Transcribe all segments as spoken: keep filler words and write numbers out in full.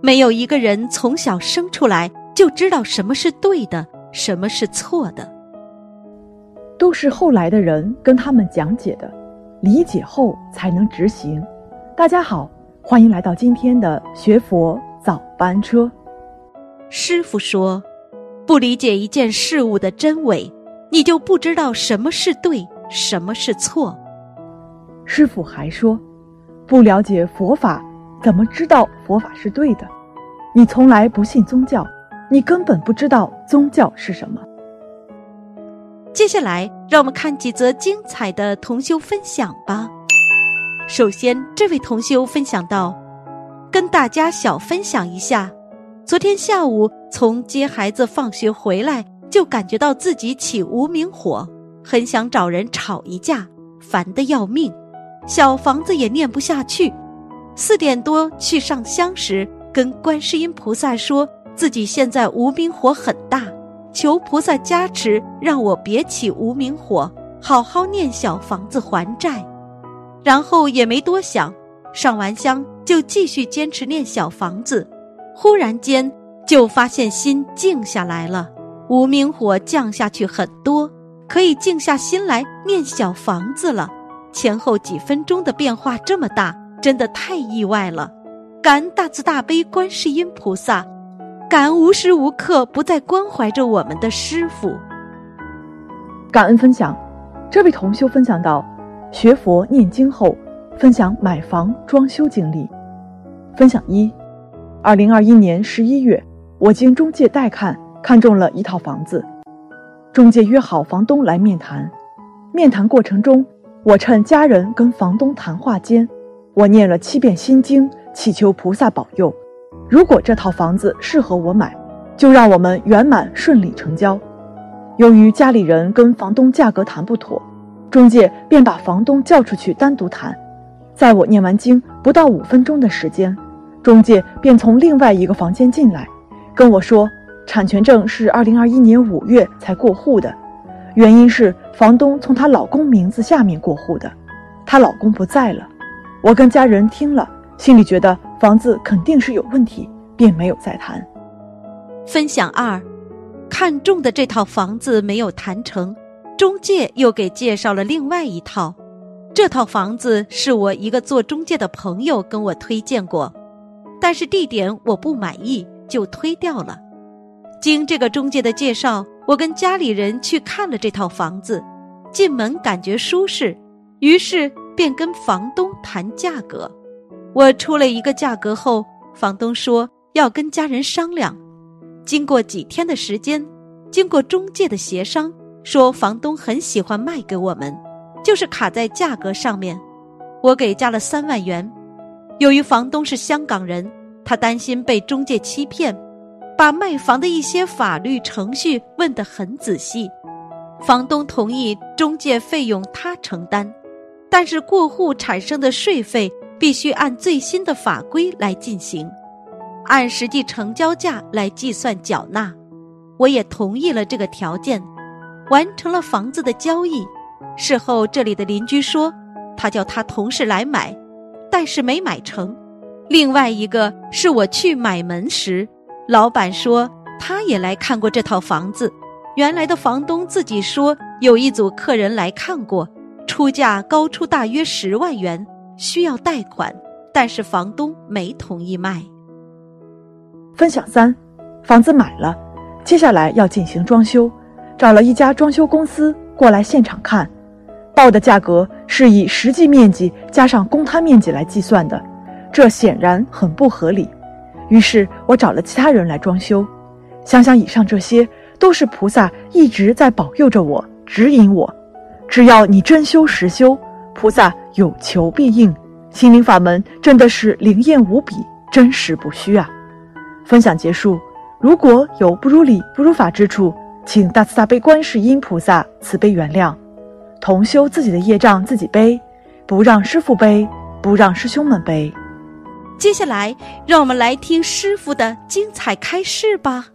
没有一个人从小生出来就知道什么是对的，什么是错的， 都是后来的人跟他们讲解的，理解后才能执行。大家好，欢迎来到今天的学佛早班车。 师父说，不理解一件事物的真伪，你就不知道什么是对，什么是错。 师父还说，不了解佛法，怎么知道佛法是对的？你从来不信宗教，你根本不知道宗教是什么。 接下来让我们看几则精彩的同修分享吧。首先，这位同修分享到，跟大家小分享一下，昨天下午从接孩子放学回来，就感觉到自己起无名火，很想找人吵一架，烦得要命，小房子也念不下去。四点多去上香时，跟观世音菩萨说自己现在无名火很大，求菩萨加持，让我别起无名火，好好念小房子还债。然后也没多想，上完香就继续坚持念小房子。忽然间就发现心静下来了，无名火降下去很多，可以静下心来念小房子了。前后几分钟的变化这么大，真的太意外了。感恩大慈大悲观世音菩萨，感恩无时无刻不在关怀着我们的师父。 感恩分享，这位同修分享到，学佛念经后分享买房装修经历。分享一，二零二一年十一月，我经中介带看，看中了一套房子。中介约好房东来面谈，面谈过程中，我趁家人跟房东谈话间，我念了七遍心经，祈求菩萨保佑，如果这套房子适合我买，就让我们圆满顺利成交。由于家里人跟房东价格谈不妥，中介便把房东叫出去单独谈。在我念完经不到五分钟的时间，中介便从另外一个房间进来，跟我说产权证是二零二一年五月才过户的，原因是房东从她老公名字下面过户的，她老公不在了。我跟家人听了，心里觉得房子肯定是有问题，便没有再谈。 分享二，看中的这套房子没有谈成，中介又给介绍了另外一套。这套房子是我一个做中介的朋友跟我推荐过，但是地点我不满意，就推掉了。经这个中介的介绍，我跟家里人去看了这套房子，进门感觉舒适，于是便跟房东谈价格。我出了一个价格后，房东说要跟家人商量。经过几天的时间，经过中介的协商，说房东很喜欢卖给我们，就是卡在价格上面。我给加了三万元。由于房东是香港人，他担心被中介欺骗，把卖房的一些法律程序问得很仔细。房东同意中介费用他承担，但是过户产生的税费必须按最新的法规来进行，按实际成交价来计算缴纳。我也同意了这个条件，完成了房子的交易。事后这里的邻居说，他叫他同事来买，但是没买成。另外一个是我去买门时，老板说他也来看过这套房子，原来的房东自己说有一组客人来看过，出价高出大约十万元，需要贷款，但是房东没同意卖。 分享三，房子买了，接下来要进行装修，找了一家装修公司过来现场看，报的价格是以实际面积加上公摊面积来计算的，这显然很不合理。于是我找了其他人来装修。想想以上这些都是菩萨一直在保佑着我，指引我，只要你真修实修，菩萨有求必应。心灵法门真的是灵验无比，真实不虚啊。分享结束，如果有不如理不如法之处，请大慈大悲观世音菩萨慈悲原谅。同修自己的业障自己背，不让师父背，不让师兄们背。 接下来让我们来听师父的精彩开示吧。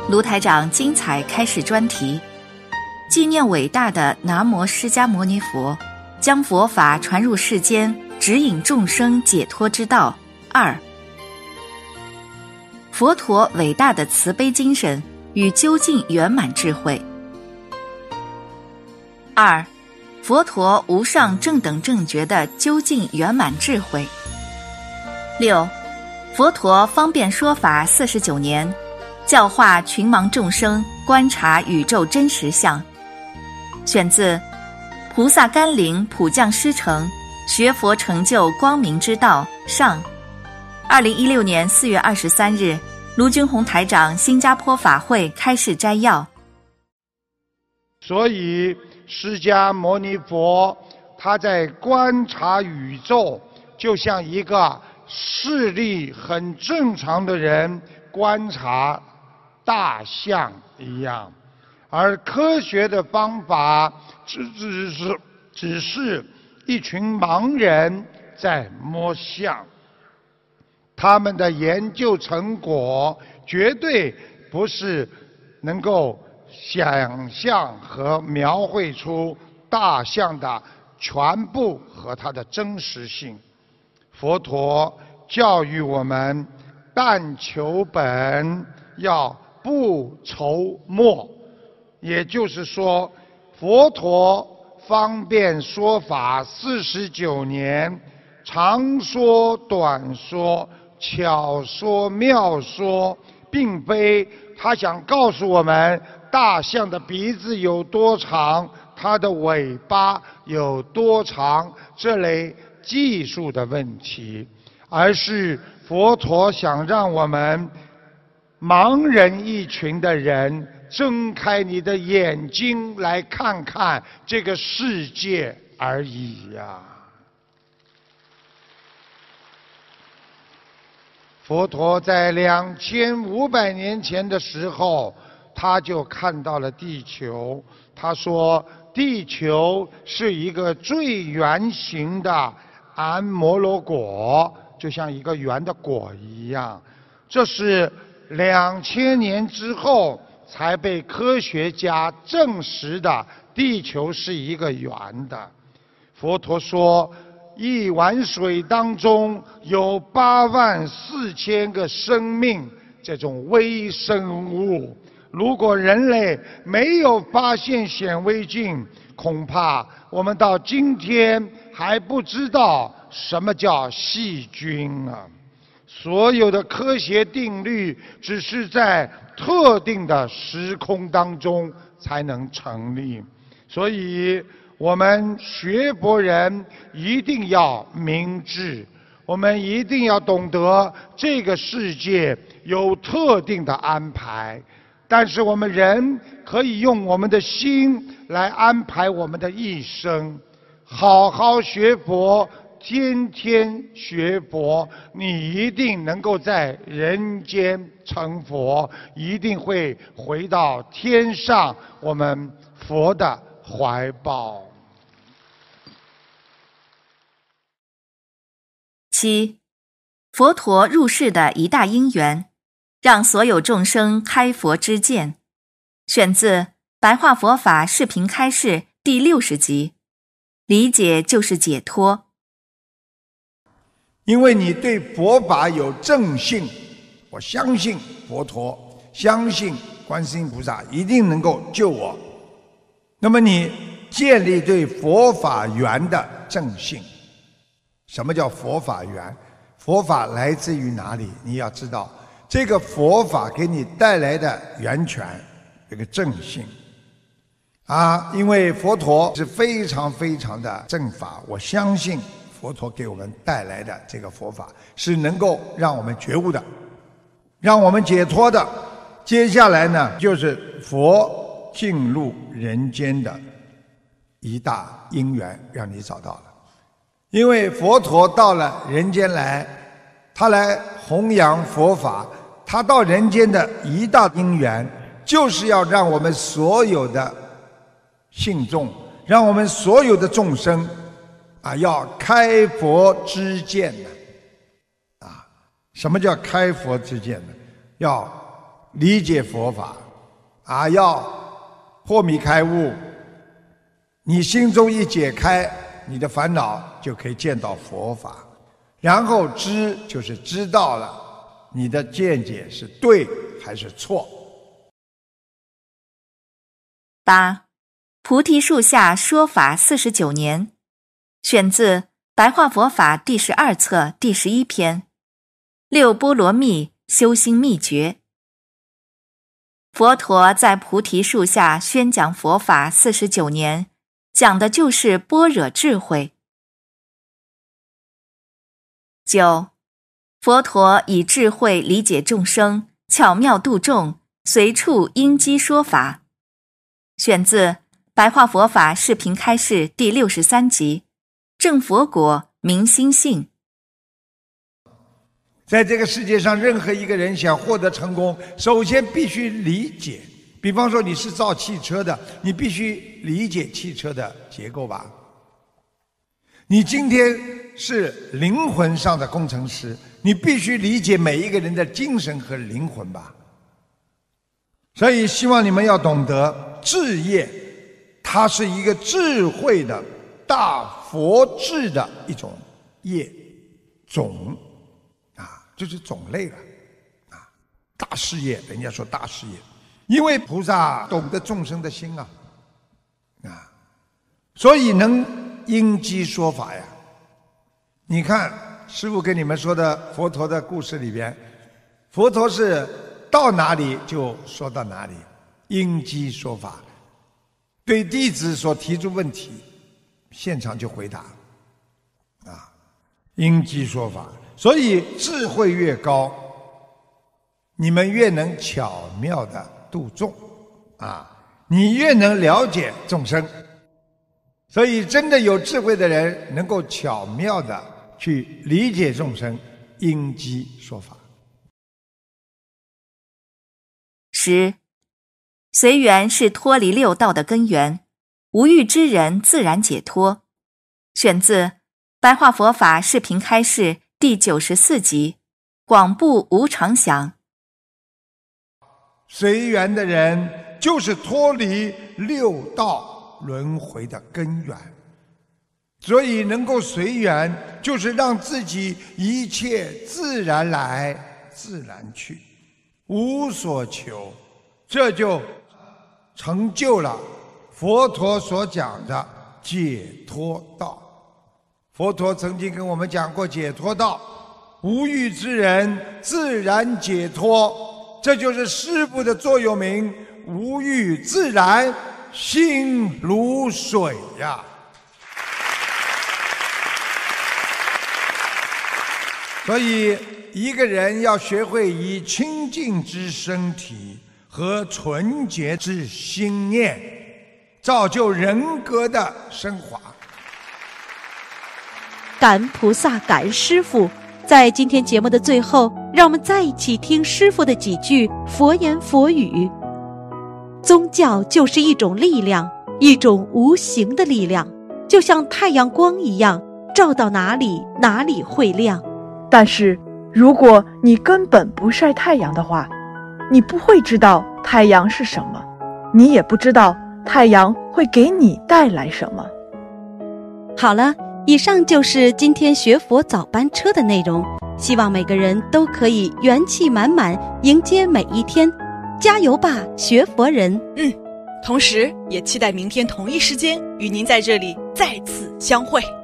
卢台长精彩开始专题，纪念伟大的南无释迦牟尼佛，将佛法传入世间，指引众生解脱之道。二，佛陀伟大的慈悲精神与究竟圆满智慧。二，佛陀无上正等正觉的究竟圆满智慧。六，佛陀方便说法四十九年，教化群盲众生观察宇宙真实相。选自《菩萨甘霖普降师承学佛成就光明之道》上。二零一六年四月二十三日，卢军宏台长新加坡法会开示摘要。 所以释迦牟尼佛他在观察宇宙，就像一个视力很正常的人观察大象一样，而科学的方法只只是只是一群盲人在摸象，他们的研究成果绝对不是能够想象和描绘出大象的全部和它的真实性。佛陀教育我们，但求本，要不筹末。也就是说，佛陀方便说法四十九年，长说短说，巧说妙说，并非他想告诉我们大象的鼻子有多长，它的尾巴有多长这类技术的问题，而是佛陀想让我们盲人一群的人睁开你的眼睛来看看这个世界而已呀、啊。佛陀在两千五百年前的时候，他就看到了地球。他说，地球是一个最圆形的安摩罗果，就像一个圆的果一样。这是两千年之后才被科学家证实的，地球是一个圆的。佛陀说，一碗水当中有八万四千个生命，这种微生物。如果人类没有发现显微镜，恐怕我们到今天还不知道什么叫细菌啊！所有的科学定律只是在特定的时空当中才能成立，所以我们学佛人一定要明智，我们一定要懂得这个世界有特定的安排，但是我们人可以用我们的心来安排我们的一生。好好学佛，天天学佛，你一定能够在人间成佛，一定会回到天上我们佛的怀抱。 七，佛陀入世的一大因缘，让所有众生开佛知见。选自白话佛法视频开示第六十集，理解就是解脱。 因为你对佛法有正信，我相信佛陀，相信观世音菩萨一定能够救我，那么你建立对佛法缘的正信。什么叫佛法缘？佛法来自于哪里？你要知道，这个佛法给你带来的源泉，这个正信啊，因为佛陀是非常非常的正法，我相信佛陀给我们带来的这个佛法是能够让我们觉悟的，让我们解脱的。接下来呢，就是佛进入人间的一大因缘，让你找到了。因为佛陀到了人间来，他来弘扬佛法，他到人间的一大因缘，就是要让我们所有的信众，让我们所有的众生啊，要开佛知见呢。啊，什么叫开佛知见呢？要理解佛法啊，要破迷开悟。你心中一解开，你的烦恼就可以见到佛法。然后知就是知道了你的见解是对还是错。 八，菩提树下说法四十九年，选自白话佛法第十二册第十一篇，六波罗蜜修心秘诀。佛陀在菩提树下宣讲佛法四十九年，讲的就是般若智慧。九，佛陀以智慧理解众生，巧妙度众，随处因机说法。选自白话佛法视频开示第六十三集，正佛果明心性。 在这个世界上，任何一个人想获得成功，首先必须理解。比方说你是造汽车的，你必须理解汽车的结构吧。你今天是灵魂上的工程师，你必须理解每一个人的精神和灵魂吧。所以希望你们要懂得，智业它是一个智慧的大佛智的一种业种啊，就是种类了啊，大事业，人家说大事业，因为菩萨懂得众生的心啊啊，所以能因机说法呀。你看师父跟你们说的佛陀的故事里边，佛陀是到哪里就说到哪里，因机说法，对弟子所提出问题，现场就回答啊，因机说法。所以智慧越高，你们越能巧妙地度众啊，你越能了解众生。所以真的有智慧的人能够巧妙地去理解众生，因机说法。 十，随缘是脱离六道的根源，无欲之人自然解脱。选自白话佛法视频开示第九十四集，广布无常想。 随缘的人就是脱离六道轮回的根源，所以能够随缘，就是让自己一切自然来自然去，无所求，这就成就了佛陀所讲的解脱道。佛陀曾经跟我们讲过解脱道，无欲之人自然解脱，这就是师父的座右铭，无欲自然心如水呀。所以一个人要学会以清净之身体和纯洁之心念，造就人格的升华。 感恩菩萨，感恩师父。在今天节目的最后，让我们再一起听师父的几句佛言佛语。宗教就是一种力量，一种无形的力量，就像太阳光一样，照到哪里哪里会亮。 但是如果你根本不晒太阳的话，你不会知道太阳是什么，你也不知道太阳会给你带来什么。 好了，以上就是今天学佛早班车的内容，希望每个人都可以元气满满迎接每一天，加油吧，学佛人！ 嗯，同时也期待明天同一时间与您在这里再次相会。